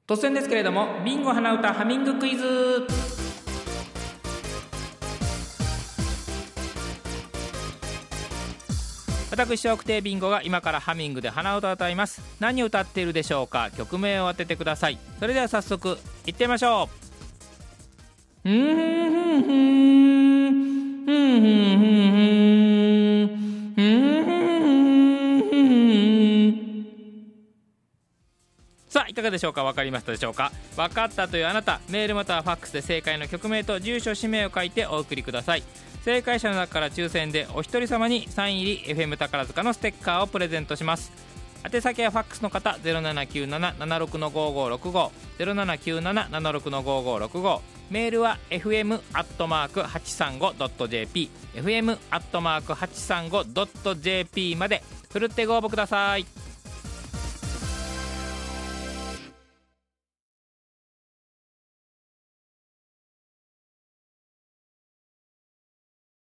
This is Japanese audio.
突然ですけれども、ビンゴ鼻歌ハミングクイズ。私笑福亭ビンゴが今からハミングで鼻歌を歌います。何を歌っているでしょうか。曲名を当ててください。それでは早速いってみましょう。さあいかがでしょうか。分かりましたでしょうか。分かったというあなた、メールまたはファックスで正解の曲名と住所氏名を書いてお送りください。正解者の中から抽選でお一人様にサイン入り FM 宝塚のステッカーをプレゼントします。宛先はファックスの方 0797-76-5565 0797-76-5565、 メールは fm@835.jp fm@835.jp までふるってご応募ください。